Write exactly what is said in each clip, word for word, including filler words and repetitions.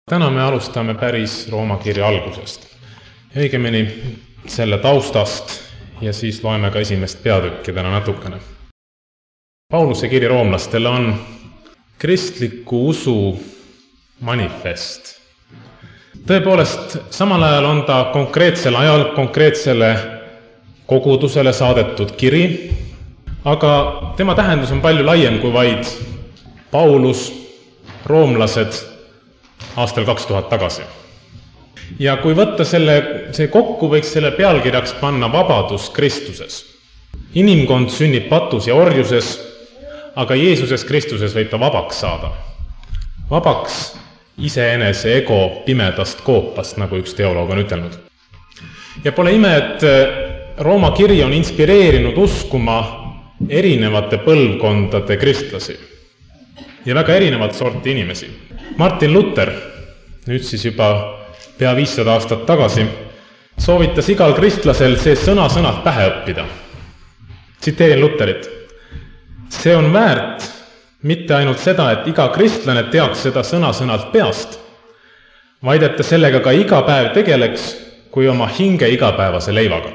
Täna me alustame päris Rooma kirja algusest. Õigemini selle taustast ja siis loeme ka esimest peatükki täna natukene. Pauluse kiri roomlastele on kristliku usu manifest. Tõepoolest, samal ajal on ta konkreetsel ajal konkreetsele kogudusele saadetud kiri, aga tema tähendus on palju laiem kui vaid Paulus, roomlased aastal kaks tuhat tagasi. Ja kui võtta selle, see kokku, võiks selle pealkirjaks panna vabadus Kristuses. Inimkond sünnib patus ja orjuses, aga Jeesuses Kristuses võib ta vabaks saada. Vabaks iseenese ego pimedast koopast, nagu üks teoloog on ütelnud. Ja pole ime, et Rooma kiri on inspireerinud uskuma erinevate põlvkondade kristlasi ja väga erinevat sorti inimesi. Martin Luther, nüüd siis juba pea viissada aastat tagasi, soovitas igal kristlasel see sõna-sõnalt pähe õppida. Tsiteerin Lutherit. See on väärt mitte ainult seda, et iga kristlane teaks seda sõna-sõnalt peast, vaid et ta sellega ka iga päev tegeleks kui oma hinge igapäevase leivaga.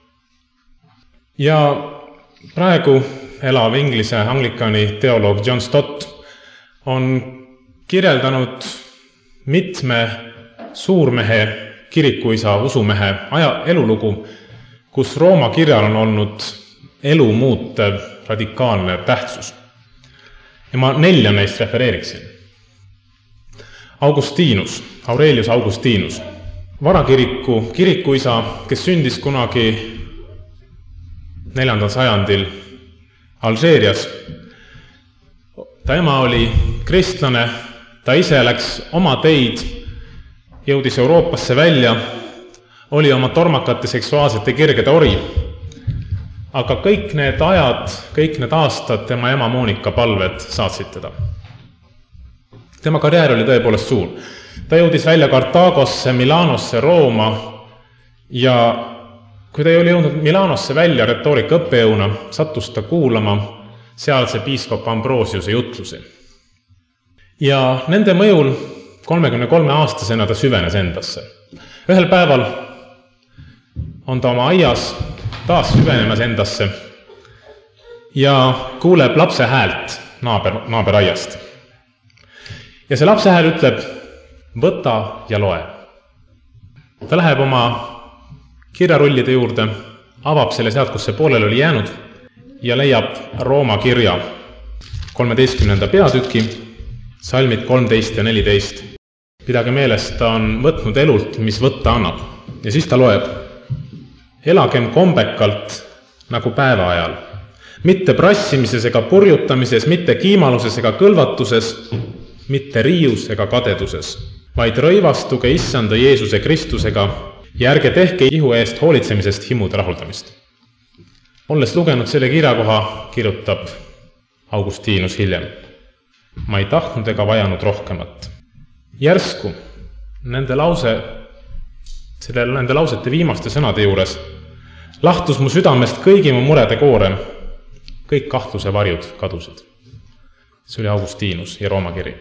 Ja praegu elav Inglise anglikani teoloog John Stott on kirjeldanud mitme suurmehe, kirikuisa, usumehe aja elulugu, kus Rooma kirjal on olnud elu muutev radikaalne tähtsus. Ja ma nelja neist refereeriksin. Augustinus, Aurelius Augustinus, varakiriku kirikuisa, kes sündis kunagi neljandal sajandil Alžeerias. Ta ema oli kristlane, ta ise läks oma teid, jõudis Euroopasse välja, oli oma tormakate seksuaalsete kirgede ori. Aga kõik need ajad, kõik need aastad tema ema Monika palved saatsid teda. Tema karjäär oli tõepoolest suur. Ta jõudis välja Kartaagosse, Milanosse, Rooma ja kui ta oli jõudnud Milanosse välja retoorika õppejõuna, sattus ta kuulama sealse piiskop Ambrosiuse jutlusi. Ja nende mõjul kolmekümne kolme aastasena ta süvenes endasse. Ühel päeval on ta oma aias taas süvenemas endasse ja kuuleb lapse häält naaber, naaberaiast. Ja see lapse hääl ütleb, võta ja loe. Ta läheb oma kirjarullide juurde, avab selle sealt, kus see poolel oli jäänud ja leiab Rooma kirja kolmeteistkümnenda peatüki, salmid kolmteist ja neliteist. Pidage meeles, ta on võtnud elult, mis võtta annab. Ja siis ta loeb, elagem kombekalt nagu päeva ajal. Mitte prassimises ega purjutamises, mitte kiimaluses ega kõlvatuses, mitte riius ega kadeduses, vaid rõivastuge issanda Jeesuse Kristusega ja ärge tehke ihu eest hoolitsemisest himude rahuldamist. Olles lugenud selle kirjakoha, kirjutab Augustinus hiljem. Ma ei tahtnud ega vajanud rohkemat. Järsku nende, lause, selle, nende lausete viimaste sõnade juures lahtus mu südamest kõigi mu murede koorem, kõik kahtluse varjud kadusid. See oli Augustinus ja Rooma kiri.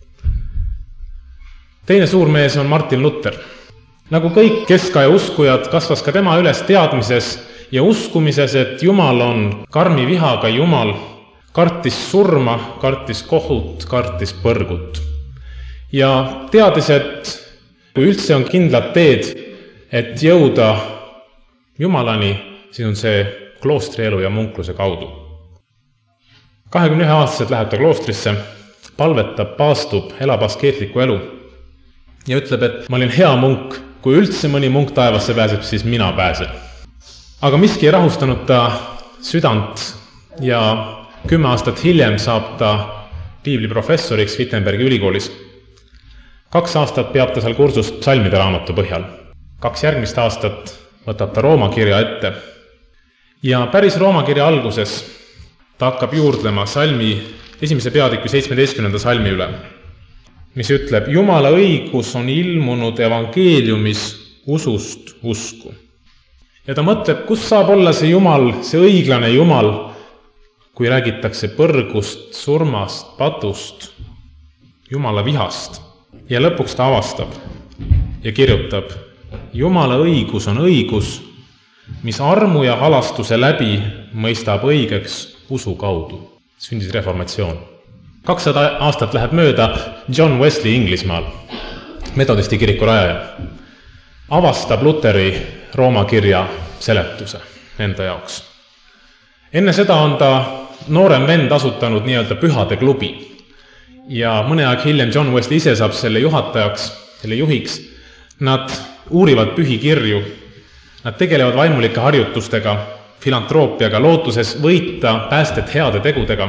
Teine suur mees on Martin Luther. Nagu kõik keskaja uskujad, kasvas ka tema üles teadmises ja uskumises, et Jumal on karmi vihaga Jumal, kartis surma, kartis kohut, kartis põrgut. Ja teadis, et kui üldse on kindlad teed, et jõuda Jumalani, siis on see kloostrielu ja munkluse kaudu. kahekümne ühe aastaselt läheb ta kloostrisse, palvetab, paastub, elab askeetliku elu ja ütleb, et ma olin hea munk, kui üldse mõni munk taevasse pääseb, siis mina pääsen. Aga miski ei rahustanud ta südant ja kümme aastat hiljem saab ta piibliprofessoriks Wittenbergi ülikoolis. Kaks aastat peab ta seal kursust salmide raamatu põhjal. Kaks järgmist aastat võtab ta Rooma kirja ette. Ja päris Rooma kirja alguses ta hakkab juurdlema salmi esimese peatüki seitsmeteistkümnenda salmi üle, mis ütleb, Jumala õigus on ilmunud evangeeliumis usust usku. Ja ta mõtleb, kus saab olla see Jumal, see õiglane Jumal, kui räägitakse põrgust, surmast, patust, Jumala vihast. ja lõpuks ta avastab ja kirjutab: Jumala õigus on õigus, mis armu ja halastuse läbi mõistab õigeks usu kaudu. Sündis reformatsioon. kakssada aastat läheb mööda, John Wesley Inglismaal, metodisti kiriku rajaja, avastab Luteri Rooma kirja seletuse enda jaoks. Enne seda on ta noorem vend asutanud nii-öelda pühade klubi ja mõne aeg hiljem John Wesley ise saab selle juhatajaks, selle juhiks. Nad uurivad pühi kirju, nad tegelevad vaimulike harjutustega, filantroopiaga, lootuses võita päästet heade tegudega,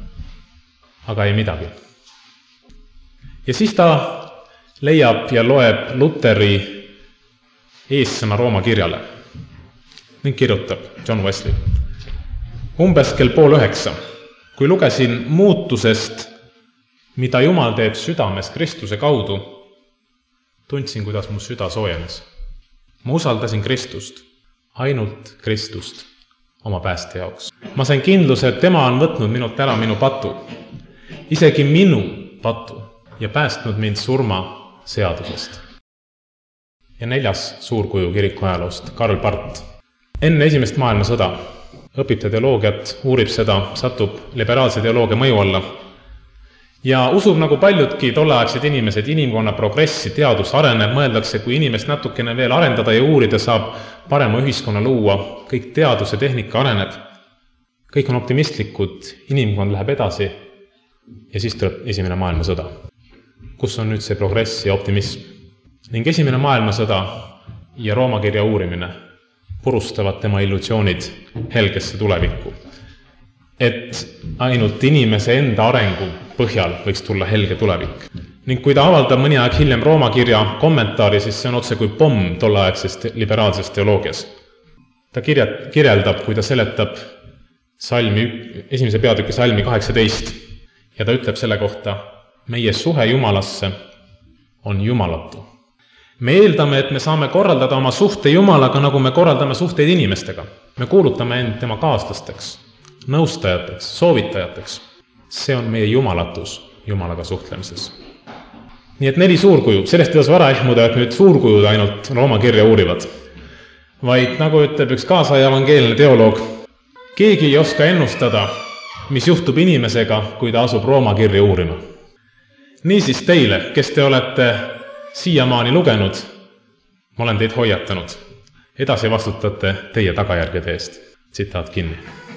aga ei midagi. Ja siis ta leiab ja loeb Luteri eessõna Rooma kirjale ning kirjutab John Wesley: umbes kell pool üheksa, kui lugesin muutusest, mida Jumal teeb südames Kristuse kaudu, tundsin, kuidas mu süda soojenes. Ma usaldasin Kristust, ainult Kristust oma pääste jaoks. Ma sain kindluse, et tema on võtnud minult ära minu patu, isegi minu patu, ja päästnud mind surma seadusest. Ja neljas suurkuju kiriku ajaloost, Karl Barth. Enne esimest maailmasõda õpib ta teoloogiat, uurib seda, satub liberaalse teoloogia mõju alla ja usub nagu paljudki tolleaegsed inimesed inimkonna progressi, teadus areneb, mõeldakse, kui inimest natukene veel arendada ja uurida, saab parema ühiskonna luua, kõik teadus ja tehnika areneb, kõik on optimistlikud, inimkond läheb edasi ja siis tuleb esimene maailmasõda. Kus on nüüd see progress ja optimism? Ning esimene maailmasõda ja Rooma kirja uurimine purustavad tema illusioonid helgesse tulevikku. Et ainult inimese enda arengu põhjal võiks tulla helge tulevik. Ning kui ta avaldab mõni aeg hiljem Rooma kirja kommentaari, siis see on otse kui pomm tolleaegsest liberaalsest teoloogias. Ta kirjeldab, kui ta seletab salmi, esimese peatüki salmi kaheksateist ja ta ütleb selle kohta: meie suhe Jumalasse on jumalatu. Me eeldame, et me saame korraldada oma suhte Jumalaga, nagu me korraldame suhteid inimestega. Me kuulutame end tema kaaslasteks, nõustajateks, soovitajateks. See on meie jumalatus Jumalaga suhtlemises. Nii et neli suurkuju, sellest ei tasu vara ehmuda, et nüüd suurkujud ainult Rooma kirja uurivad. Vaid nagu ütleb üks kaasaja evangeelne teoloog, keegi ei oska ennustada, mis juhtub inimesega, kui ta asub Rooma kirja uurima. Niisiis teile, kes te olete siiamaani lugenud, ma olen teid hoiatanud. Edasi vastutate teie tagajärgede eest. Tsitaat kinni.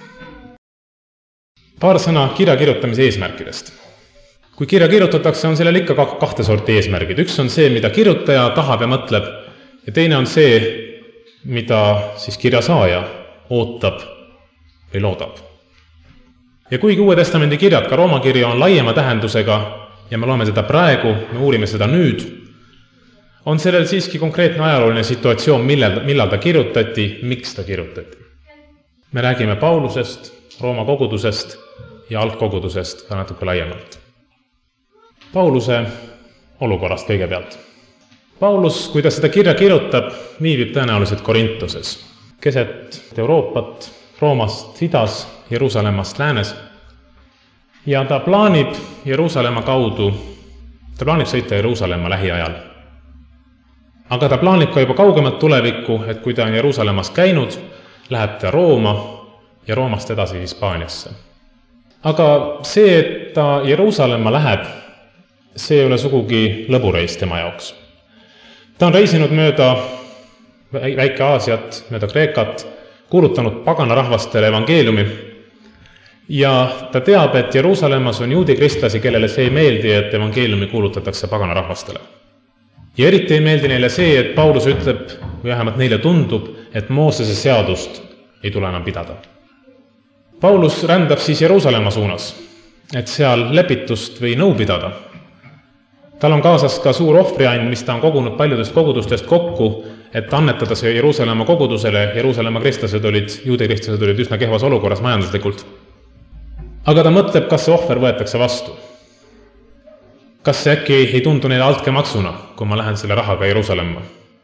Paar sõna kirja kirjutamise eesmärkidest. Kui kirja kirjutatakse, on sellel ikka kahte sorti eesmärgid. Üks on see, mida kirjutaja tahab ja mõtleb, ja teine on see, mida siis kirja saaja ootab või loodab. Ja kuigi Uue Testamendi kirjad, ka Rooma kirja, on laiema tähendusega ja me loeme seda praegu, me uurime seda nüüd, on sellel siiski konkreetne ajalooline situatsioon, millal, millal ta kirjutati, miks ta kirjutati. Me räägime Paulusest, Rooma kogudusest ja algkogudusest ka natuke laiemalt. Pauluse olukorrast kõigepealt. Paulus, kui ta seda kirja kirjutab, viibib tõenäoliselt Korintoses, keset Euroopat, Roomast idas, Jeruusalemmast läänes, ja ta plaanib Jeruusalemma kaudu, ta plaanib sõita Jeruusalemma lähiajal. Aga ta plaanib ka juba kaugemat tulevikku, et kui ta on Jeruusalemmas käinud, läheb ta Rooma ja Roomast edasi Hispaaniasse. Aga see, et ta Jeruusalemma läheb, see ei ole sugugi lõbureis tema jaoks. Ta on reisinud mööda Väike-Aasiat, mööda Kreekat, kuulutanud pagana rahvastele evangeeliumi ja ta teab, et Jeruusalemmas on juudi kristlasi, kellele see ei meeldi, et evangeeliumi kuulutatakse pagana rahvastele. Ja eriti ei meeldi neile see, et Paulus ütleb, või vähemalt neile tundub, et Moosese seadust ei tule enam pidada. Paulus rändab siis Jeruusalemma suunas, et seal lepitust või nõu pidada. Tal on kaasas ka suur ohvriand, mis ta on kogunud paljudest kogudustest kokku, et annetada see Jeruusalemma kogudusele. Jeruusalemma kristlased olid, juudi kristlased olid üsna kehvas olukorras majanduslikult. Aga ta mõtleb, kas see ohver võetakse vastu. Kas see äkki ei tundu neile altkäemaksuna, kui ma lähen selle rahaga Jeruusalemma?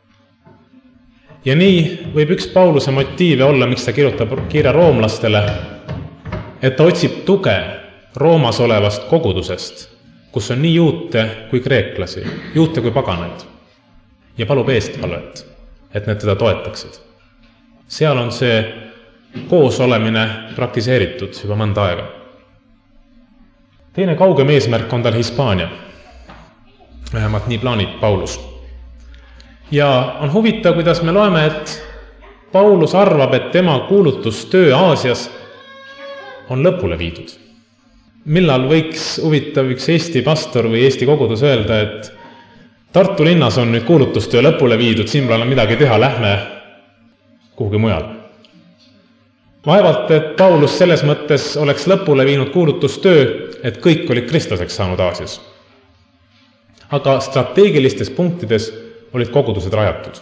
Ja nii võib üks Pauluse motiive olla, miks ta kirjutab kirja roomlastele, et ta otsib tuge Roomas olevast kogudusest, kus on nii juute kui kreeklasi, juute kui paganaid ja palub eestvalvet, et need teda toetaksid. Seal on see koosolemine praktiseeritud juba mõnda aega. Teine kaugem eesmärk on tal Hispaania. Vähemalt nii plaanib Paulus. Ja on huvitav, kuidas me loeme, et Paulus arvab, et tema kuulutustöö Aasias on lõpule viidud. Millal võiks huvitav üks Eesti pastor või Eesti kogudus öelda, et Tartu linnas on nüüd kuulutustöö lõpule viidud, siin pole midagi teha, lähme kuhugi mujal. Vaevalt, et Paulus selles mõttes oleks lõpule viinud kuulutustöö, et kõik olid kristlaseks saanud Aasias. Aga strateegilistes punktides olid kogudused rajatud.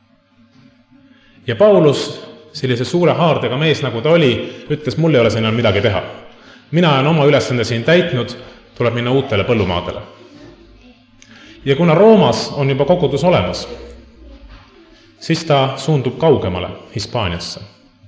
Ja Paulus, sellise suure haardega mees, nagu ta oli, ütles, mul ei ole siin midagi teha. Mina olen oma ülesande siin täitnud, tuleb minna uutele põllumaadele. Ja kuna Roomas on juba kogudus olemas, siis ta suundub kaugemale Hispaaniasse.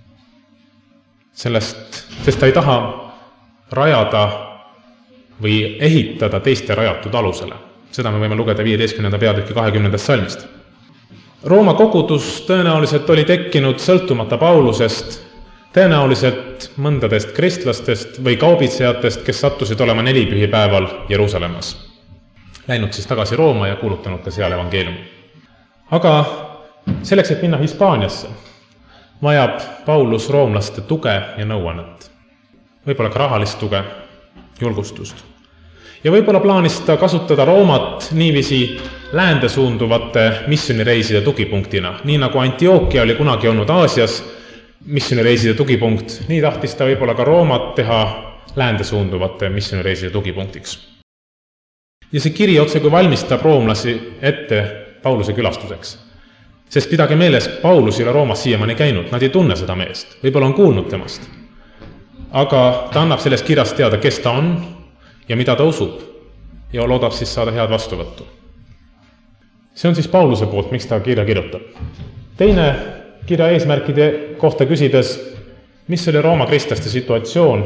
Sellest, sest ta ei taha rajada või ehitada teiste rajatud alusele. Seda me võime lugeda viieteistkümnenda peatüki kahekümnendast salmist. Rooma kogudus tõenäoliselt oli tekkinud sõltumata Paulusest, tõenäoliselt mõndadest kristlastest või kaubitsejatest, kes sattusid olema nelipühipäeval Jeruusalemmas. Läinud siis tagasi Rooma ja kuulutanud ka seal evangeeliumi. Aga selleks, et minna Hispaaniasse, vajab Paulus roomlaste tuge ja nõuannet. Võib-olla ka rahalist tuge, julgustust. Ja võib-olla plaanis ta kasutada Roomat niiviisi läände suunduvate missionireiside tugipunktina. Nii nagu Antioquia oli kunagi olnud Aasias missionireiside tugipunkt, nii tahtis ta võib-olla ka Roomat teha läände suunduvate missionireiside tugipunktiks. Ja see kiri otse kui valmistab roomlasi ette Pauluse külastuseks. Sest pidage meeles, Paulus ei ole Roomas siiamaani käinud, nad ei tunne seda meest, võib-olla on kuulnud temast. Aga ta annab sellest kirjast teada, kes ta on ja mida ta usub ja loodab siis saada head vastuvõttu. See on siis Pauluse poolt, miks ta kirja kirjutab. Teine kirja eesmärkide kohta küsides, mis oli Rooma kristlaste situatsioon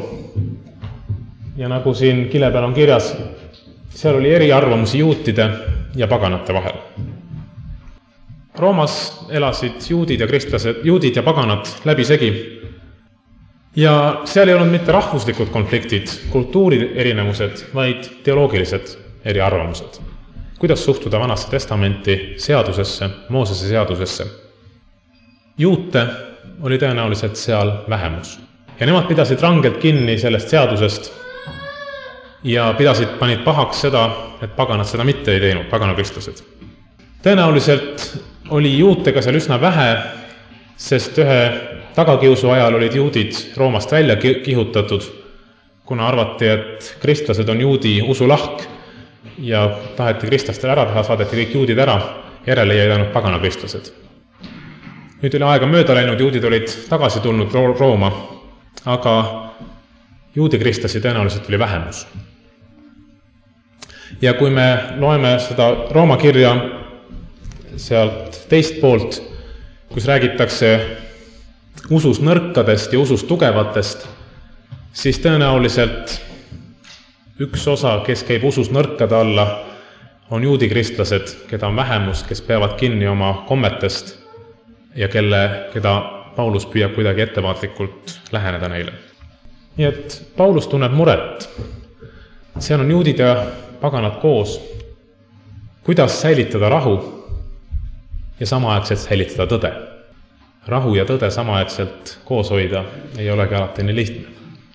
ja nagu siin kile peal on kirjas, seal oli eriarvamusi juutide ja paganate vahel. Roomas elasid juudid ja kristlased, juudid ja paganad läbi segi. Ja seal ei olnud mitte rahvuslikud konfliktid, kultuuri erinevused, vaid teoloogilised eriarvamused. Kuidas suhtuda Vanasse testamenti, seadusesse, Moosese seadusesse? Juute oli tõenäoliselt seal vähemus. Ja nemad pidasid rangelt kinni sellest seadusest ja pidasid, panid pahaks seda, et paganad seda mitte ei teinud, paganakristlased. Tõenäoliselt oli juutega seal üsna vähe, sest ühe tagakiusu ajal olid juudid Roomast välja kihutatud, kuna arvati, et kristlased on juudi usulahk ja taheti kristlastele ära teha, saadeti kõik juudid ära, järele jäid ainult paganakristlased. Nüüd oli aega mööda läinud, juudid olid tagasi tulnud Rooma, aga juudi kristlasi tõenäoliselt oli vähemus. Ja kui me loeme seda Rooma kirja sealt teist poolt, kus räägitakse usus nõrkadest ja usus tugevatest, siis tõenäoliselt üks osa, kes käib usus nõrkade alla, on juudi kristlased, keda on vähemus, kes peavad kinni oma kommetest ja kelle, keda Paulus püüab kuidagi ettevaatlikult läheneda neile. Nii et Paulus tunneb muret. Seal on juudid ja paganad koos. Kuidas säilitada rahu ja samaaegselt säilitada tõde? Rahu ja tõde samaaegselt koos hoida ei olegi alati nii lihtne.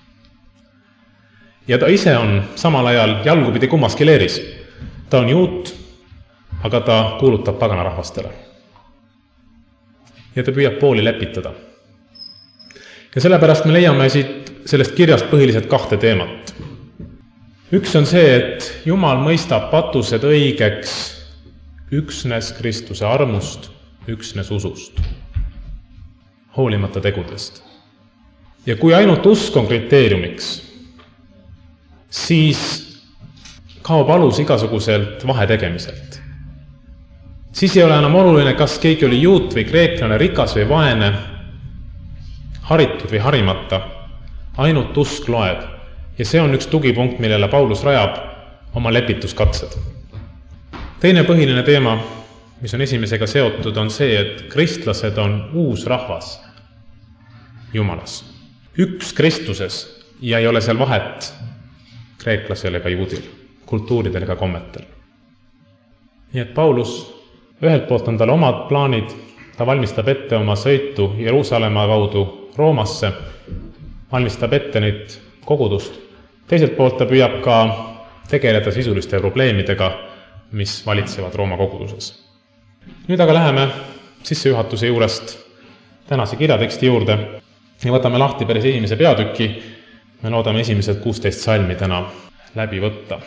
Ja ta ise on samal ajal jalgupidi kummaski leeris. Ta on juut, aga ta kuulutab paganarahvastele. Ja ta püüab pooli lepitada. Ja sellepärast me leiame siit sellest kirjast põhiliselt kahte teemat. Üks on see, et Jumal mõistab patused õigeks üksnes Kristuse armust, üksnes usust, hoolimata tegudest. Ja kui ainult usk on kriteeriumiks, siis kaob alus igasuguselt vahetegemiselt. Siis ei ole enam oluline, kas keegi oli juut või kreeklane, rikas või vaene, haritud või harimata, ainult usk loeb. Ja see on üks tugipunkt, millele Paulus rajab oma lepituskatsed. Teine põhiline teema, mis on esimesega seotud, on see, et kristlased on uus rahvas Jumalas. Üks Kristuses ja ei ole seal vahet kreeklasel ega juudil, kultuuridel ega kommetel. Nii et Paulus, ühelt poolt on tal omad plaanid, ta valmistab ette oma sõitu Jeruusalemma kaudu Roomasse, valmistab ette neid kogudust. Teiselt poolt ta püüab ka tegeleda sisuliste probleemidega, mis valitsevad Rooma koguduses. Nüüd aga läheme sissejuhatuse juurest tänase kirjateksti juurde ja võtame lahti päris esimese peatüki. Me loodame esimesed kuusteist salmi täna läbi võtta.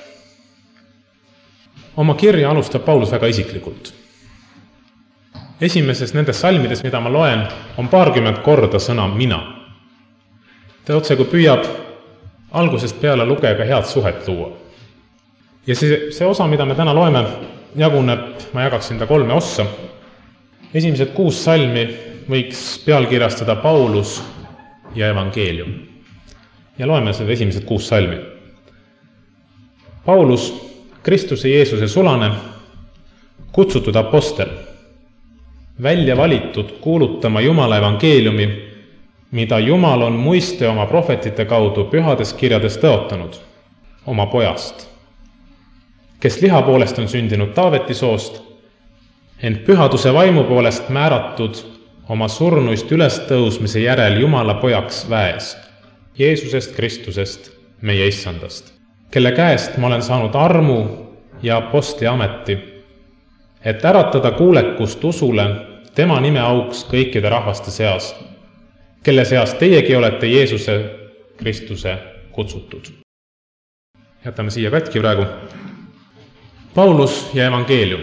Oma kirja alustab Paulus väga isiklikult. Esimeses nendes salmides, mida ma loen, on paarkümmend korda sõna mina. Ta otse kui püüab algusest peale lugejaga head suhet luua. Ja see, see osa, mida me täna loeme, jaguneb, ma jagaksin ta kolme ossa. Esimesed kuus salmi võiks pealkirjastada Paulus ja evangeelium. Ja loeme seda esimesed kuus salmi. Paulus, Kristuse Jeesuse sulane, kutsutud apostel, välja valitud kuulutama Jumala evangeeliumi, mida Jumal on muiste oma prohvetite kaudu pühades kirjades tõotanud, oma pojast, kes liha poolest on sündinud Taaveti soost, ent pühaduse vaimu poolest määratud oma surnuist ülestõusmise järel Jumala pojaks väes, Jeesusest Kristusest, meie issandast, kelle käest ma olen saanud armu ja apostli ameti, et äratada kuulekust usule tema nime auks kõikide rahvaste seas, kelle seas teiegi olete Jeesuse Kristuse kutsutud. Jätame siia katki praegu. Paulus ja evangeelium.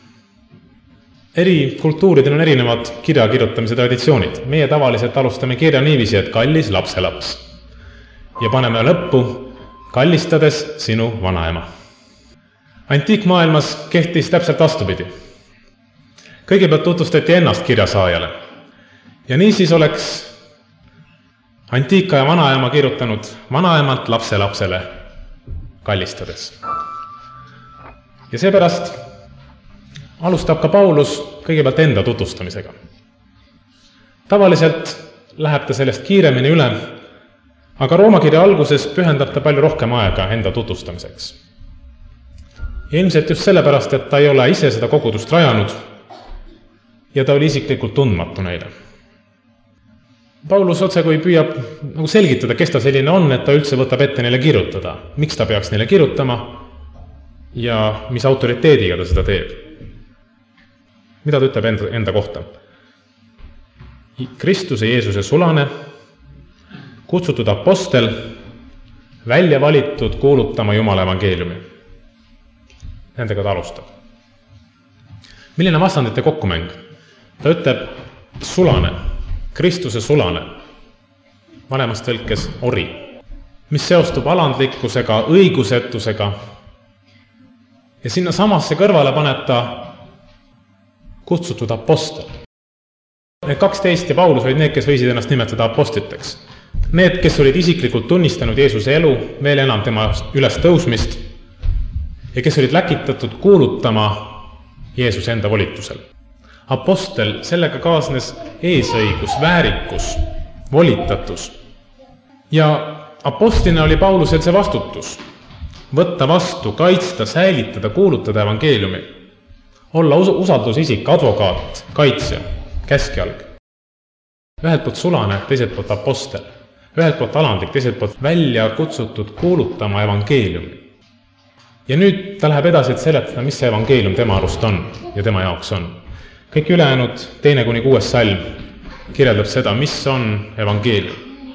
Eri kultuuridel on erinevad kirja kirjutamise traditsioonid. Meie tavaliselt alustame kirja niiviisi, et kallis lapselaps. Ja paneme lõppu, kallistades sinu vanaema. Antiikmaailmas kehtis täpselt vastupidi. Kõigepealt tutvustati ennast kirjasaajale. Ja niisiis oleks antiika ja vanaema kirjutanud vanaemalt lapselapsele kallistades. Ja seepärast alustab ka Paulus kõigepealt enda tutvustamisega. Tavaliselt läheb ta sellest kiiremini üle, aga Rooma kirja alguses pühendab ta palju rohkem aega enda tutvustamiseks. Ja ilmselt just sellepärast, et ta ei ole ise seda kogudust rajanud ja ta oli isiklikult tundmatu neile. Paulus otse kui püüab nagu selgitada, kes ta selline on, et ta üldse võtab ette neile kirjutada, miks ta peaks neile kirjutama ja mis autoriteediga ta seda teeb. Mida ta ütleb enda, enda kohta? Kristuse Jeesuse sulane, kutsutud apostel, välja valitud kuulutama Jumala evangeeliumi. Nendega ta alustab. Milline vastandite kokkumäng? Ta ütleb sulane, Kristuse sulane, vanemas tõlkes ori, mis seostub alandlikkusega, õigusetusega. Ja sinna samasse kõrvale paneb ta kutsutud apostel. Need kaksteist ja Paulus olid need, kes võisid ennast nimetada apostliteks. Need, kes olid isiklikult tunnistanud Jeesuse elu, veel enam tema üles tõusmist ja kes olid läkitatud kuulutama Jeesuse enda volitusel. Apostel, sellega kaasnes eesõigus, väärikus, volitatus. Ja apostlina oli Paulusel see vastutus. Võtta vastu, kaitsta, säilitada, kuulutada evangeeliumi. Olla usaldusisik, advokaat, kaitsja, käskjalg. Ühelt poolt sulane, teiselt poolt apostel. Ühelt poolt alandlik, teiselt poolt välja kutsutud kuulutama evangeeliumi. Ja nüüd ta läheb edasi, et seletada, mis see evangeelium tema arust on ja tema jaoks on. Kõik ülejäänud teine kuni kuues salm kirjeldab seda, mis on evangeelium.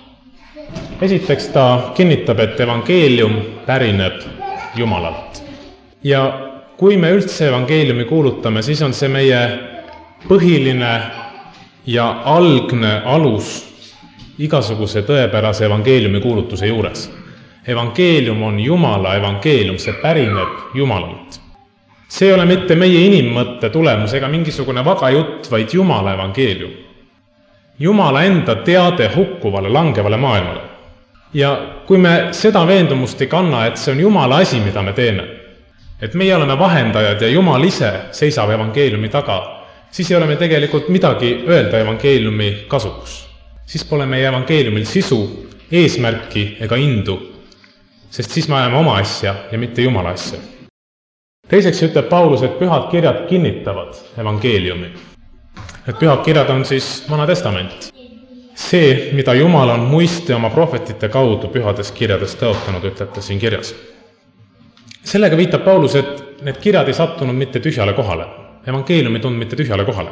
Esiteks ta kinnitab, et evangeelium pärineb Jumalalt. Ja kui me üldse evangeeliumi kuulutame, siis on see meie põhiline ja algne alus igasuguse tõepärase evangeeliumi kuulutuse juures. Evangeelium on Jumala evangeelium, see pärineb Jumalalt. See ei ole mitte meie inimmõtte tulemus ega mingisugune vaga jutt, vaid Jumala evangeelium. Jumala enda teade hukkuvale, langevale maailmale. Ja kui me seda veendumust ei kanna, et see on Jumala asi, mida me teeme, et meie oleme vahendajad ja Jumal ise seisab evangeeliumi taga, siis ei ole me tegelikult midagi öelda evangeeliumi kasuks. Siis pole meie evangeeliumil sisu, eesmärki ega indu, sest siis me ajame oma asja ja mitte Jumala asja. Teiseks ütleb Paulus, et pühad kirjad kinnitavad evangeeliumi. Et pühad kirjad on siis Vana Testament. See, mida Jumal on muiste oma prohvetite kaudu pühades kirjades tõotanud, ütleb ta siin kirjas. Sellega viitab Paulus, et need kirjad ei sattunud mitte tühjale kohale. Evangeelium ei tulnud mitte tühjale kohale.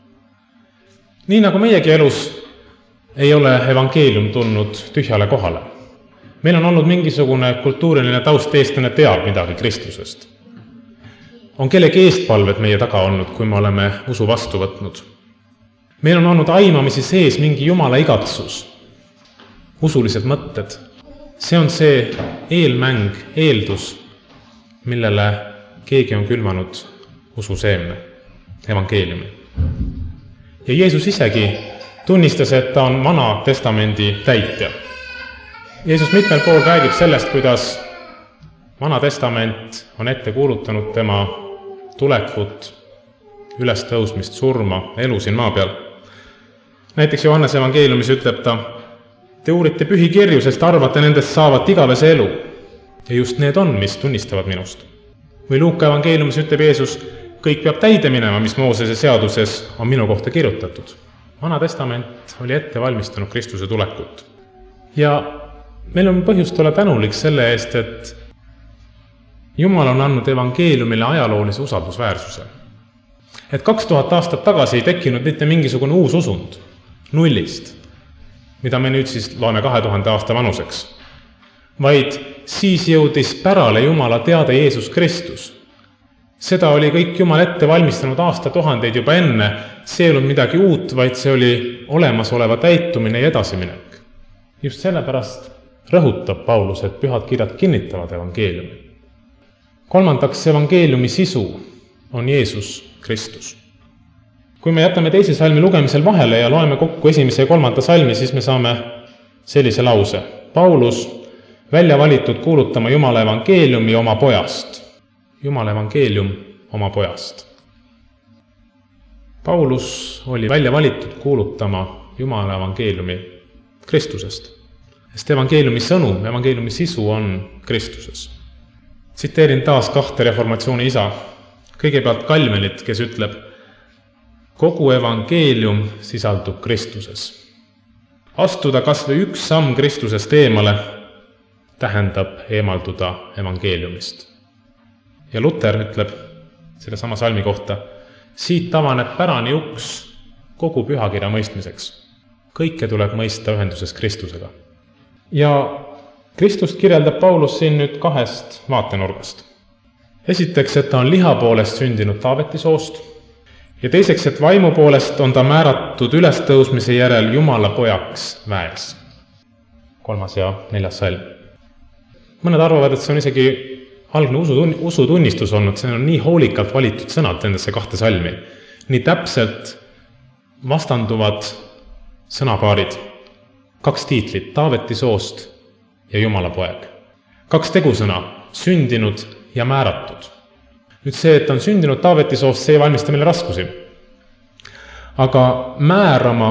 Nii nagu meiegi elus ei ole evangeelium tulnud tühjale kohale. Meil on olnud mingisugune kultuuriline taust, eestlane teab midagi Kristusest. On kellegi eestpalved meie taga olnud, kui me oleme usu vastu võtnud. Meil on olnud aimamisi sees mingi Jumala igatsus, usulised mõtted. See on see eelmäng, eeldus, millele keegi on külvanud usu seemne, evangeeliumi. Ja Jeesus isegi tunnistas, et ta on Vana Testamendi täitja. Jeesus mitmel pool räägib sellest, kuidas Vana Testament on ette kuulutanud tema tulekut, ülestõusmist, surma, elu siin maa peal. Näiteks Johannese evangeeliumis ütleb ta, te uurite pühikirju, sest arvate nendest saavat igavese elu. Ja just need on, mis tunnistavad minust. Või Luuka evangeeliumis ütleb Jeesus, kõik peab täide minema, mis Moosese seaduses on minu kohta kirjutatud. Vana Testament oli ette valmistanud Kristuse tulekut. Ja meil on põhjust olla tänulik selle eest, et Jumal on andnud evangeeliumile ajaloolise usaldusväärsuse. Et kaks tuhat aastat tagasi ei tekkinud mitte mingisugune uus usund, nullist, mida me nüüd siis loeme kahe tuhande aasta vanuseks, vaid siis jõudis pärale Jumala teade Jeesus Kristus. Seda oli kõik Jumal ette valmistanud aastatuhandeid juba enne, see ei olnud midagi uut, vaid see oli olemasoleva täitumine ja edasiminek. Just sellepärast rõhutab Paulus, et pühad kirjad kinnitavad evangeeliumi. Kolmandaks, evangeeliumi sisu on Jeesus Kristus. Kui me jätame teise salmi lugemisel vahele ja loeme kokku esimese ja kolmanda salmi, siis me saame sellise lause. Paulus välja valitud kuulutama Jumala evangeeliumi oma pojast. Jumala evangeelium oma pojast. Paulus oli välja valitud kuulutama Jumala evangeeliumi Kristusest. Sest evangeeliumi sõnum, evangeeliumi sisu on Kristuses. Tsiteerin taas kahte reformatsiooni isa. Kõigepealt Kalmenit, kes ütleb, kogu evangeelium sisaldub Kristuses. Astuda kas või üks samm Kristusest eemale tähendab eemalduda evangeeliumist. Ja Luter ütleb selle sama salmi kohta, siit avaneb pärani uks kogu pühakirja mõistmiseks. Kõike tuleb mõista ühenduses Kristusega. Ja Kristust kirjeldab Paulus siin nüüd kahest vaatenurgast. Esiteks, et ta on liha poolest sündinud Taaveti soost, ja teiseks, et vaimu poolest on ta määratud ülestõusmise järel Jumala pojaks väes. Kolmas ja neljas salm. Mõned arvavad, et see on isegi algne usutunnistus olnud, see on nii hoolikalt valitud sõnad nendesse kahte salmi. Nii täpselt vastanduvad sõnapaarid. Kaks tiitlit, Taaveti soost ja Jumala poeg. Kaks tegusõna, sündinud ja määratud. Nüüd see, et on sündinud Taaveti soost, see ei valmista meile raskusi. Aga määrama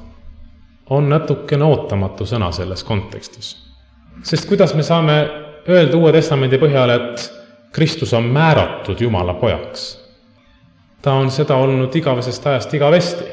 on natukene ootamatu sõna selles kontekstis. Sest kuidas me saame öelda Uue Testamendi põhjal, et Kristus on määratud Jumala pojaks? Ta on seda olnud igavesest ajast igavesti.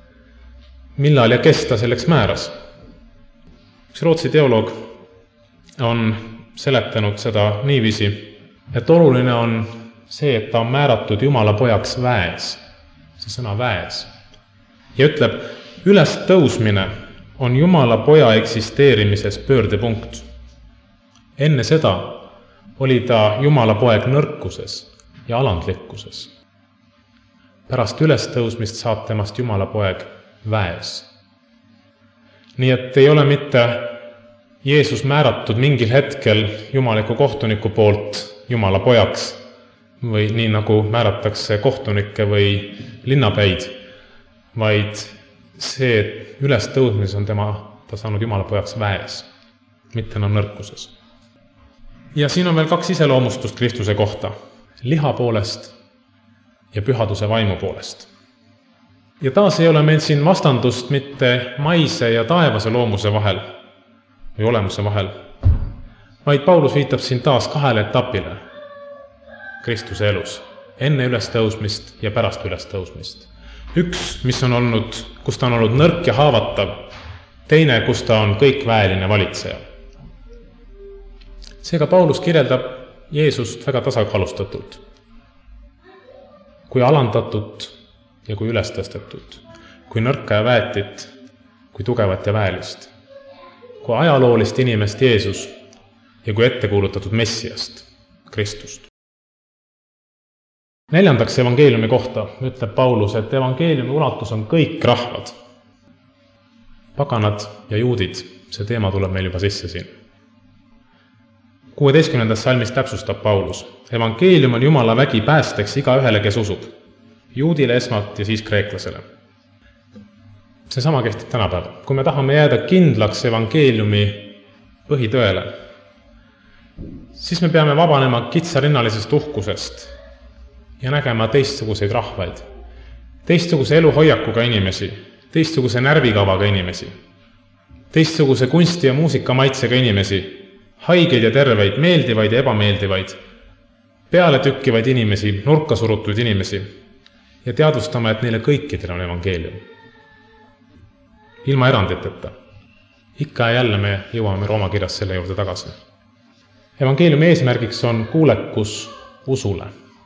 Millal ja kes ta selleks määras? Üks Rootsi teoloog on seletanud seda niiviisi, et oluline on see, et ta on määratud Jumala pojaks väes, see sõna väes. Ja ütleb, ülestõusmine on Jumala poja eksisteerimises pöördepunkt. Enne seda oli ta Jumala poeg nõrkuses ja alandlikkuses. Pärast ülestõusmist saab temast Jumala poeg väes. Nii et ei ole mitte Jeesus määratud mingil hetkel jumaliku kohtuniku poolt Jumala pojaks või nii nagu määratakse kohtunikke või linnapäid, vaid see ülestõusmises on tema, ta saanud Jumala pojaks väes. mitte enam nõrkuses. Ja siin on veel kaks iseloomustust Kristuse kohta, liha poolest ja pühaduse vaimu poolest. Ja taas ei ole meil siin vastandust mitte maise ja taevase loomuse vahel või olemuse vahel, vaid Paulus viitab siin taas kahele etapile Kristuse elus, enne ülestõusmist ja pärast ülestõusmist. Üks, mis on olnud, kus ta on olnud nõrk ja haavatav, teine, kus ta on kõikväeline valitseja. Seega Paulus kirjeldab Jeesust väga tasakaalustatult, kui alandatut ja kui ülestõstetut, kui nõrka ja väetit, kui tugevat ja väelist, kui ajaloolist inimest Jeesus ja kui ettekuulutatud Messiast, Kristust. Neljandaks evangeeliumi kohta ütleb Paulus, et evangeeliumi ulatus on kõik rahvad, paganad ja juudid, see teema tuleb meil juba sisse siin. kuueteistkümnendas salmis täpsustab Paulus, evangeelium on Jumala vägi päästeks iga ühele, kes usub, juudile esmalt ja siis kreeklasele. See sama kehtib tänapäeval. Kui me tahame jääda kindlaks evangeeliumi põhitõele, siis me peame vabanema kitsarinnalisest uhkusest ja nägema teistsuguseid rahvaid, teistsuguse eluhoiakuga inimesi, teistsuguse närvikavaga inimesi, teistsuguse kunsti- ja muusikamaitsega inimesi, haigeid ja terveid, meeldivaid ja ebameeldivaid, peale tükkivaid inimesi, nurka surutuid inimesi ja teadvustama, et neile kõikidel on evangeelium. Ilma eranditeta. Ikka ja jälle me jõuame Rooma kirjas selle juurde tagasi. Evangeeliumi eesmärgiks on kuulekus usule.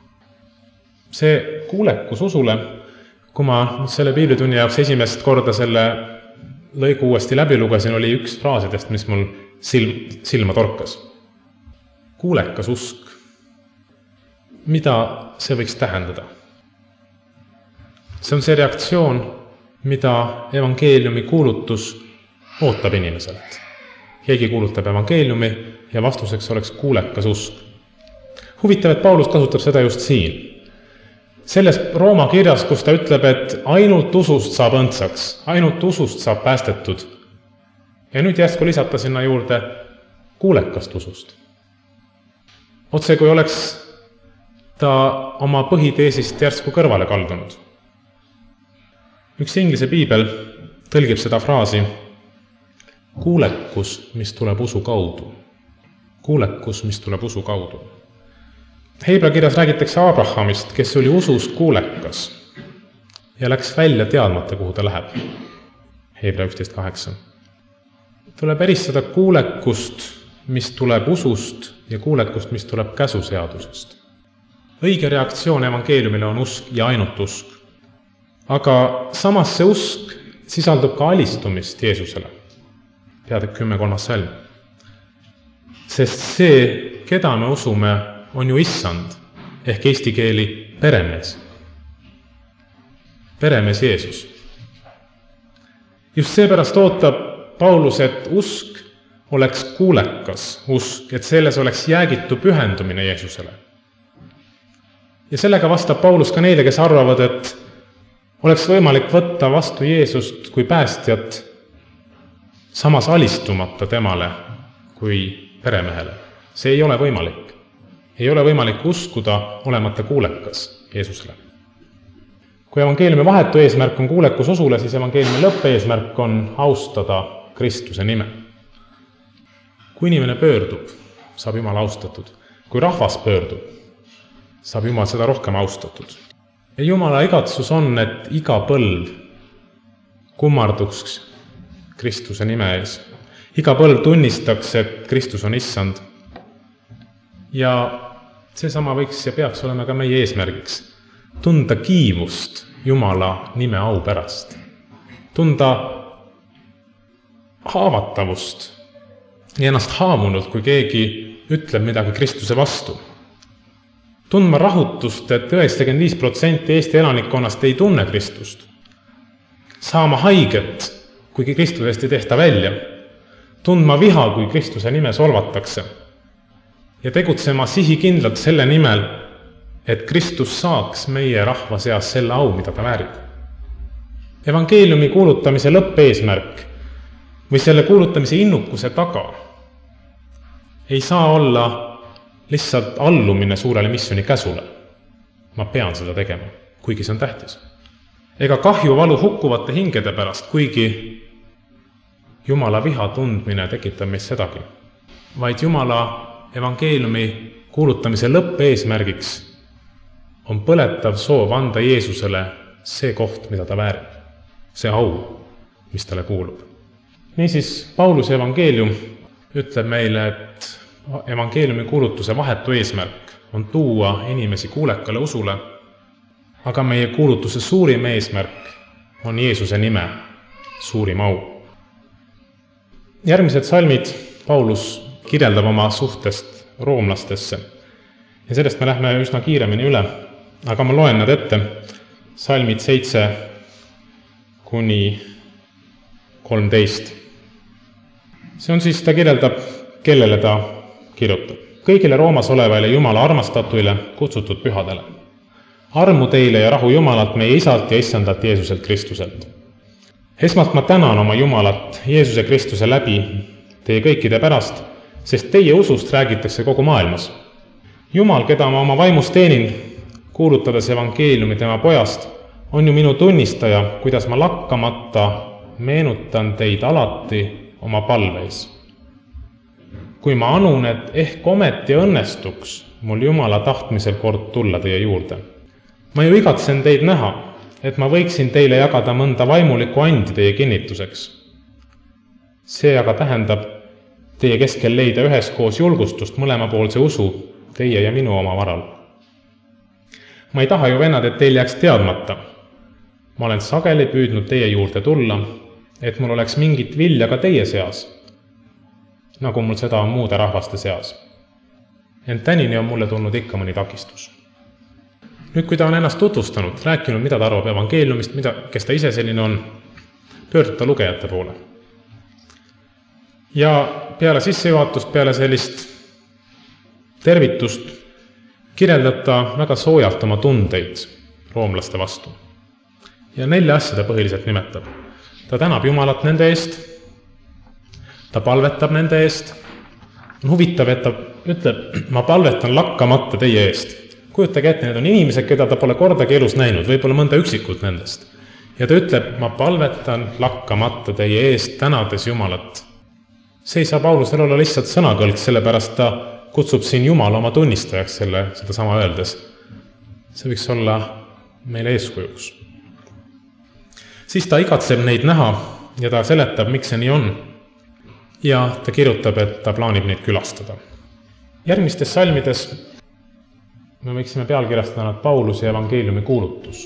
See kuulekus usule, kui ma selle piiblitunni jaoks esimest korda selle lõigu uuesti läbi lugesin, oli üks fraasidest, mis mul silma torkas. Kuulekas usk. Mida see võiks tähendada? See on see reaktsioon, mida evangeeliumi kuulutus ootab inimeselt. Keegi kuulutab evangeeliumi ja vastuseks oleks kuulekas usk. Huvitav, et Paulus kasutab seda just siin. Selles Rooma kirjas, kus ta ütleb, et ainult usust saab õndsaks, ainult usust saab päästetud. Ja nüüd järsku lisata sinna juurde kuulekast usust. Otse kui oleks ta oma põhiteesist järsku kõrvale kaldunud. Üks inglise piibel tõlgib seda fraasi kuulekus, mis tuleb usu kaudu. Kuulekus, mis tuleb usu kaudu. Heibra kirjas räägitakse Abrahamist, kes oli usus kuulekas ja läks välja teadmata, kuhu ta läheb. Heibra üksteist kaheksa. Tuleb eristada kuulekust, mis tuleb usust ja kuulekust, mis tuleb käsuseadusest. Õige reaktsioon evangeeliumile on usk ja ainult usk. Aga samas see usk sisaldub ka alistumist Jeesusele. Peatükk kümme kolmas salm. Sest see, keda me usume, on ju issand, ehk eesti keeli peremees. Peremees Jeesus. Just seepärast ootab Paulus, et usk oleks kuulekas usk, et selles oleks jäägitu pühendumine Jeesusele. Ja sellega vastab Paulus ka neile, kes arvavad, et oleks võimalik võtta vastu Jeesust kui päästjat, samas alistumata temale kui peremehele. See ei ole võimalik. Ei ole võimalik uskuda olemata kuulekas Jeesusele. Kui evangeeliumi vahetu eesmärk on kuulekus usule, siis evangeeliumi lõppeesmärk on austada Kristuse nime. Kui inimene pöördub, saab Jumal austatud. Kui rahvas pöördub, saab Jumal seda rohkem austatud. Ja Jumala igatsus on, et iga põlv kummarduks Kristuse nime ees. Iga põlv tunnistaks, et Kristus on issand. Ja seesama võiks ja peaks olema ka meie eesmärgiks. Tunda kiivust Jumala nime au pärast. Tunda haavatavust ja ennast haamunud, kui keegi ütleb midagi Kristuse vastu. Tundma rahutust, et üheksakümmend viis protsenti Eesti elanikkonnast ei tunne Kristust. Saama haiget, kuigi Kristusest ei tehta välja. Tundma viha, kui Kristuse nime solvatakse. Ja tegutsema sihikindlalt selle nimel, et Kristus saaks meie rahva seas selle au, mida ta väärib. Evangeeliumi kuulutamise lõppeesmärk või selle kuulutamise innukuse taga ei saa olla lihtsalt allumine suurele missiooni käsule. Ma pean seda tegema, kuigi see on tähtis. Ega kahju valu hukkuvate hingede pärast, kuigi Jumala viha tundmine tekitab meis sedagi. Vaid Jumala evangeeliumi kuulutamise lõppeesmärgiks on põletav soov anda Jeesusele see koht, mida ta väärib. See au, mis talle kuulub. Niisiis, Pauluse evangeelium ütleb meile, et evangeeliumi kuulutuse vahetu eesmärk on tuua inimesi kuulekale usule, aga meie kuulutuse suurim eesmärk on Jeesuse nime suurim au. Järgmised salmid Paulus kirjeldab oma suhtest roomlastesse ja sellest me lähme üsna kiiremini üle, aga ma loen nad ette, salmid seitse kuni kolmteist. See on siis, ta kirjeldab, kellele ta kirjutab. Kõigile Roomas olevaile Jumala armastatuile kutsutud pühadele. Armu teile ja rahu Jumalalt, meie isalt ja issandalt Jeesuselt Kristuselt. Esmalt ma tänan oma Jumalat Jeesuse Kristuse läbi teie kõikide pärast, sest teie usust räägitakse kogu maailmas. Jumal, keda ma oma vaimus teenin, kuulutades evangeeliumi tema pojast, on ju minu tunnistaja, kuidas ma lakkamata meenutan teid alati oma palveis. Kui ma anun, et ehk ometi õnnestuks mul Jumala tahtmisel kord tulla teie juurde. Ma ju igatsen teid näha, et ma võiksin teile jagada mõnda vaimulikku andi teie kinnituseks. See aga tähendab teie keskel leida üheskoos julgustust mõlemapoolse usu teie ja minu oma varal. Ma ei taha ju vennad, et teil jääks teadmata. Ma olen sageli püüdnud teie juurde tulla, et mul oleks mingit vilja ka teie seas, nagu mul seda on muude rahvaste seas. Ent tänini on mulle tulnud ikka mõni takistus. Nüüd, kui ta on ennast tutvustanud, rääkinud, mida ta arvab evangeeliumist, mida, kes ta ise selline on, pöördub ta lugejate poole. Ja peale sissejuhatust, peale sellist tervitust, kirjeldab ta väga soojalt oma tundeid roomlaste vastu. Ja nelja asja ta põhiliselt nimetab. Ta tänab Jumalat nende eest, ta palvetab nende eest. On huvitav, et ta ütleb, ma palvetan lakkamata teie eest. Kujutage ette, need on inimesed, keda ta pole kordagi elus näinud, võib-olla mõnda üksikult nendest. Ja ta ütleb, ma palvetan lakkamata teie eest, tänades Jumalat. See ei saa Paulusel olla lihtsalt sõnakõlg, sellepärast ta kutsub siin Jumala oma tunnistajaks selle, seda sama öeldes. See võiks olla meile eeskujuks. Siis ta igatseb neid näha ja ta seletab, miks see nii on. Ja ta kirjutab, et ta plaanib neid külastada. Järgmistes salmides me võiksime pealkirjastada nad Pauluse evangeeliumi kuulutus.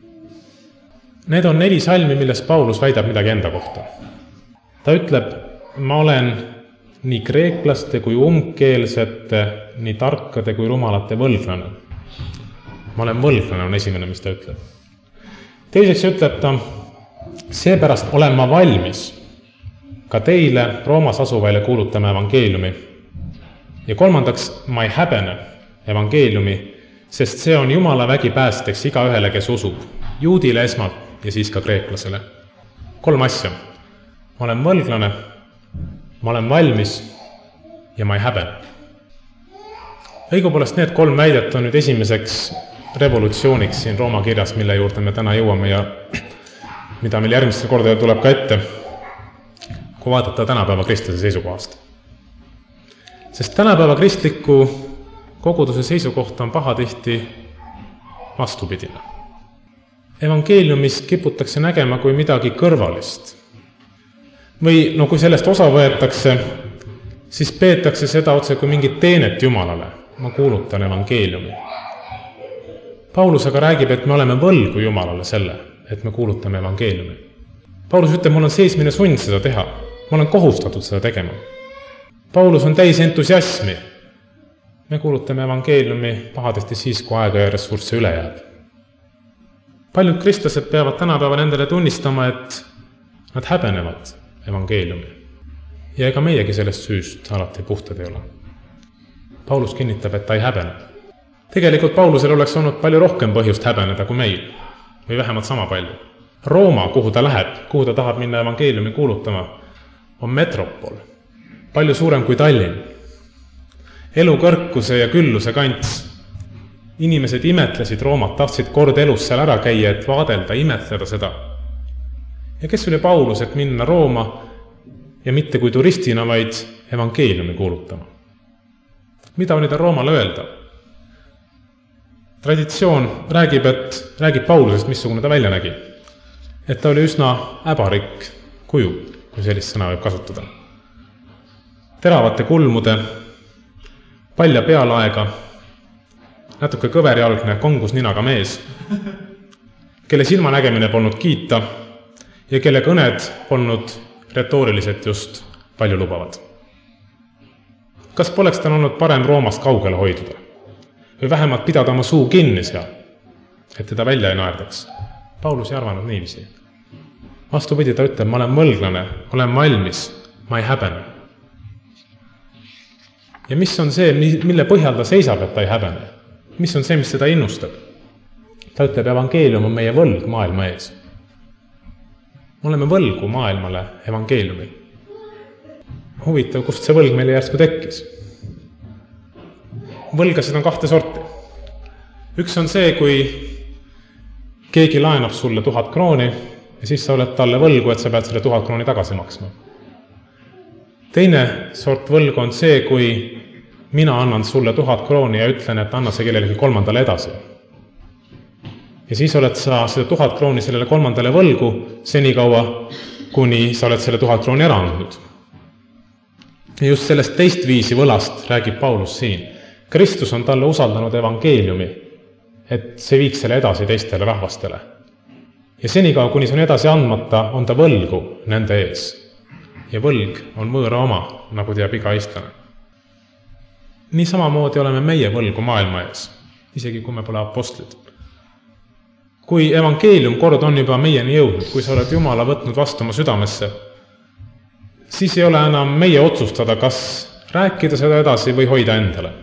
Need on neli salmi, milles Paulus väidab midagi enda kohta. Ta ütleb, ma olen nii kreeklaste kui umbkeelsete, nii tarkade kui rumalate võlglane. Ma olen võlglane, on esimene, mis ta ütleb. Teiseks ütleb ta, seepärast olen ma valmis ka teile Roomas asuvaile kuulutama evangeeliumi. Ja kolmandaks, ma ei häbene evangeeliumi, sest see on Jumala vägi päästeks iga ühele, kes usub, juudile esmalt ja siis ka kreeklasele. Kolm asja. Ma olen võlglane, ma olen valmis ja ma ei häbene. Õigupoolest need kolm väidet on nüüd esimeseks revolutsiooniks siin Rooma kirjas, mille juurde me täna jõuame ja mida meil järgmistel kordadel tuleb ka ette, kui vaadata tänapäeva kristlase seisukohast. Sest tänapäeva kristliku koguduse seisukoht on pahatihti vastupidine. Evangeeliumis kiputakse nägema kui midagi kõrvalist. Või no kui sellest osa võetakse, siis peetakse seda otse kui mingit teenet Jumalale. Ma kuulutan evangeeliumi. Paulus aga räägib, et me oleme võlgu Jumalale selle, et me kuulutame evangeeliumi. Paulus ütleb, mul on seesmine sund seda teha. Ma olen kohustatud seda tegema. Paulus on täis entusiasmi. Me kuulutame evangeeliumi pahadesti siis, kui aega ja ressursse üle jääb. Paljud kristlased peavad tänapäeval endale tunnistama, et nad häbenevad evangeeliumi. Ja ega meiegi sellest süüst alati puhtad ei ole. Paulus kinnitab, et ta ei häbene. Tegelikult Paulusel oleks olnud palju rohkem põhjust häbeneda kui meil, või vähemalt sama palju. Rooma, kuhu ta läheb, kuhu ta tahab minna evangeeliumi kuulutama, on metropol, palju suurem kui Tallinn. elu kõrkuse ja külluse kants. Inimesed imetlesid Roomat, tahtsid kord elus seal ära käia, et vaadelda, imetleda seda. Ja kes oli Paulus, et minna Rooma ja mitte kui turistina, vaid evangeeliumi kuulutama? Mida oli ta Roomale öelda? Traditsioon räägib, et räägib Paulusest, missugune ta välja nägi. Et ta oli üsna äbarik kuju, kui sellist sõna võib kasutada. Teravate kulmude, palja pealaega, natuke kõverjalgne, kongus ninaga mees, kelle silmanägemine polnud kiita ja kelle kõned polnud retooriliselt just palju lubavad. Kas poleks tal olnud parem Roomast kaugele hoiduda? Või vähemalt pidada oma suu kinni seal, et teda välja ei naerdaks? Paulus ei arvanud niiviisi. Vastupidi, ta ütleb, ma olen mõlglane, olen valmis, ma ei häbene. Ja mis on see, mille põhjal ta seisab, et ta ei häbene? Mis on see, mis seda innustab? Ta ütleb, evangeelium on meie võlg maailma ees. Me oleme võlgu maailmale evangeeliumi. Huvitav, kust see võlg meile järsku tekkis? Võlgasid on kahte sorti. Üks on see, kui keegi laenab sulle tuhat krooni ja siis sa oled talle võlgu, et sa pead selle tuhat krooni tagasi maksma. Teine sort võlg on see, kui mina annan sulle tuhat krooni ja ütlen, et anna see kellelegi kolmandale edasi. Ja siis oled sa seda tuhat krooni sellele kolmandale võlgu senikaua, kuni sa oled selle tuhat krooni ära andnud. Ja just sellest teist viisi võlast räägib Paulus siin. Kristus on talle usaldanud evangeeliumi, et see viiks selle edasi teistele rahvastele. Ja senikaua, kuni see on edasi andmata, on ta võlgu nende ees. Ja võlg on võõra oma, nagu teab iga eestlane. Nii samamoodi oleme meie võlgu maailma ees, isegi kui me pole apostlid. Kui evangeelium kord on juba meieni jõudnud, kui sa oled Jumala võtnud vastu oma südamesse, siis ei ole enam meie otsustada, kas rääkida seda edasi või hoida endale.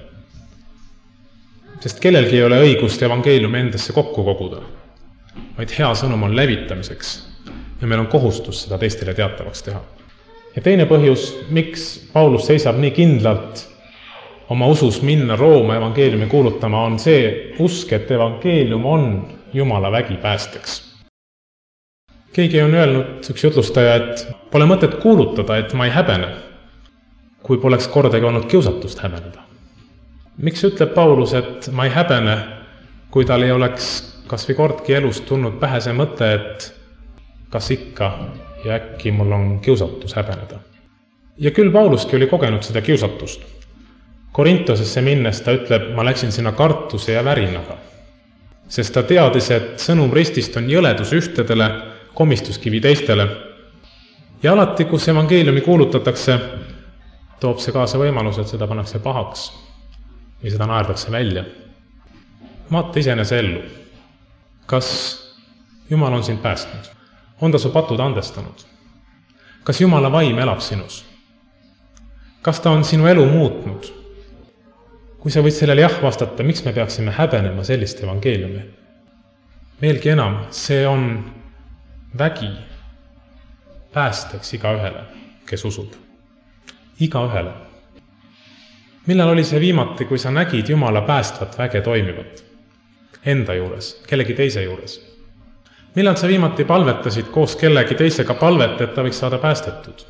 Sest kellelgi ei ole õigust evangeeliumi endasse kokku koguda, vaid hea sõnum on levitamiseks ja meil on kohustus seda teistele teatavaks teha. Ja teine põhjus, miks Paulus seisab nii kindlalt oma usus minna Rooma evangeeliumi kuulutama, on see usk, et evangeelium on Jumala vägi päästeks. Keegi on öelnud, üks jutlustaja, et pole mõtet kuulutada, et ma ei häbene, kui poleks kordagi olnud kiusatust häbeneda. Miks ütleb Paulus, et ma ei häbene, kui tal ei oleks kas või kordki elust tulnud pähe see mõte, et kas ikka ja äkki mul on kiusatus häbeneda. Ja küll Pauluski oli kogenud seda kiusatust. Korintosesse minnes ta ütleb, ma läksin sinna kartuse ja värinaga, sest ta teadis, et sõnum ristist on jõledus ühtedele, komistuskivi teistele. Ja alati, kus evangeeliumi kuulutatakse, toob see kaasa võimalus, et seda pannakse pahaks või seda naerdakse välja. Vaata isenese ellu. Kas Jumal on sind päästnud? On ta su patud andestanud? Kas Jumala vaim elab sinus? Kas ta on sinu elu muutnud? Kui sa võid sellele jah vastata, miks me peaksime häbenema sellist evangeeliumi? Veelgi enam, see on vägi päästeks iga ühele, kes usub. Iga ühele. Millal oli see viimati, kui sa nägid Jumala päästvat väge toimivat? Enda juures, kellegi teise juures. Millal sa viimati palvetasid koos kellegi teisega palvet, et ta võiks saada päästetud?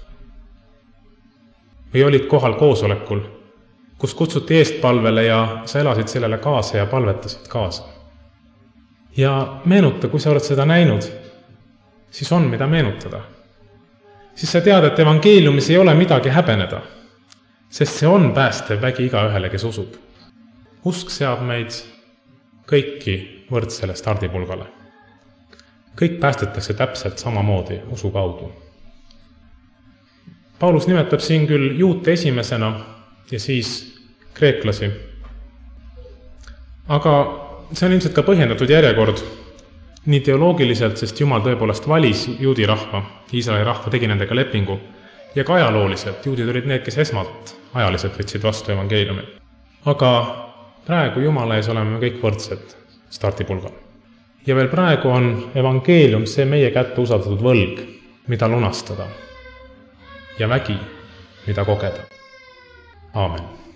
Või olid kohal koosolekul, kus kutsuti eestpalvele ja sa elasid sellele kaasa ja palvetasid kaasa? Ja meenuta, kui sa oled seda näinud, siis on mida meenutada. Siis sa tead, et evangeeliumis ei ole midagi häbeneda, sest see on päästev vägi iga ühele, kes usub. Usk seab meid kõiki võrdsele stardipulgale. Kõik päästetakse täpselt samamoodi usu kaudu. Paulus nimetab siin küll juute esimesena ja siis kreeklasi. Aga see on ilmselt ka põhjendatud järjekord nii teoloogiliselt, sest Jumal tõepoolest valis juudi rahva, Iisraeli rahva tegi nendega lepingu, ja ka ajalooliselt, juudid olid need, kes esmalt ajaliselt võtsid vastu evangeeliumi. Aga praegu Jumala ees oleme kõik võrdsed stardipulgal. Ja veel praegu on evangeelium see meie kätte usaldatud võlg, mida lunastada ja vägi, mida kogeda. Aamen.